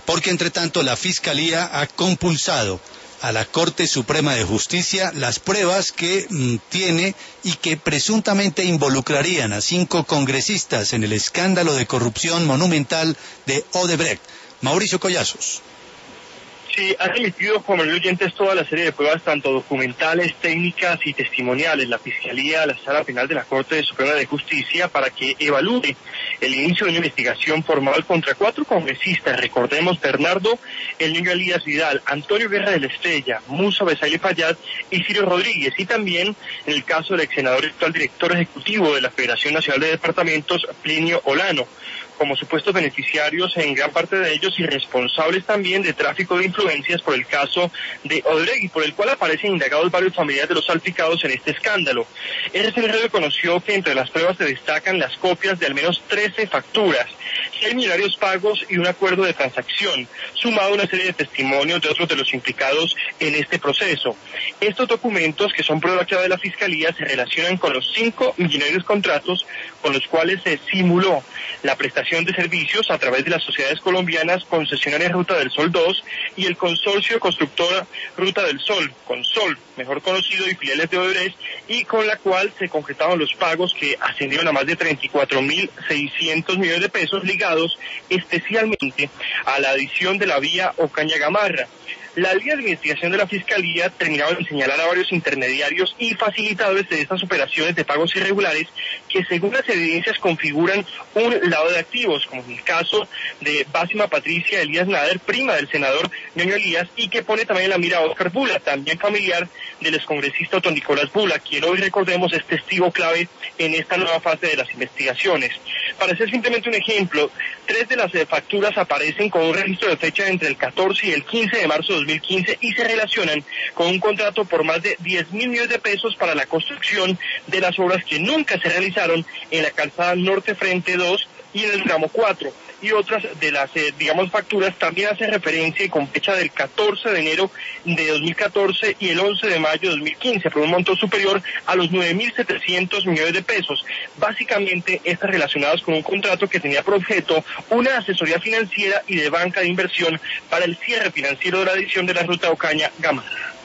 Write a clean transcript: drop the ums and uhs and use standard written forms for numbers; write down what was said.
porque entre tanto la Fiscalía ha compulsado a la Corte Suprema de Justicia las pruebas que tiene y que presuntamente involucrarían a 5 congresistas en el escándalo de corrupción monumental de Odebrecht. Mauricio Collazos. Sí, ha remitido, Juan Manuel Oyentes, toda la serie de pruebas, tanto documentales, técnicas y testimoniales, la Fiscalía a la Sala Penal de la Corte Suprema de Justicia para que evalúe el inicio de una investigación formal contra 4 congresistas, recordemos, Bernardo El Niño Elías Vidal, Antonio Guerra de la Estrella, Musa Besaile Payat y Ciro Rodríguez, y también en el caso del ex senador y actual director ejecutivo de la Federación Nacional de Departamentos, Plinio Olano, como supuestos beneficiarios, en gran parte de ellos, y responsables también de tráfico de influencias por el caso de Odebrecht, y por el cual aparecen indagados varios familiares de los salpicados en este escándalo. RCN reconoció que entre las pruebas se destacan las copias de al menos 13 facturas, 6 millonarios pagos y un acuerdo de transacción, sumado a una serie de testimonios de otros de los implicados en este proceso. Estos documentos, que son prueba clave de la Fiscalía, se relacionan con los 5 millonarios contratos con los cuales se simuló la prestación de servicios a través de las sociedades colombianas Concesionarias Ruta del Sol 2 y el Consorcio Constructora Ruta del Sol, Consol, mejor conocido, y filiales de Odebrecht, y con la cual se concretaron los pagos que ascendieron a más de 34.600 millones de pesos, ligados especialmente a la adición de la vía Ocaña-Gamarra. La línea de investigación de la Fiscalía terminaba en señalar a varios intermediarios y facilitadores de estas operaciones de pagos irregulares que, según las evidencias, configuran un lavado de activos, como en el caso de Básima Patricia Elías Nader, prima del senador Ñoño Elías, y que pone también en la mira a Óscar Bula, también familiar del excongresista Otto Nicolás Bula, quien hoy, recordemos, es testigo clave en esta nueva fase de las investigaciones. Para ser simplemente un ejemplo, 3 de las facturas aparecen con un registro de fecha entre el 14 y el 15 de marzo de 2015 y se relacionan con un contrato por más de 10.000 millones de pesos para la construcción de las obras que nunca se realizaron en la calzada Norte Frente 2 y en el tramo 4. Y otras de las, facturas también hacen referencia, y con fecha del 14 de enero de 2014 y el 11 de mayo de 2015, por un monto superior a los 9.700 millones de pesos. Básicamente, estas relacionadas con un contrato que tenía por objeto una asesoría financiera y de banca de inversión para el cierre financiero de la adición de la ruta Ocaña-Gamarra.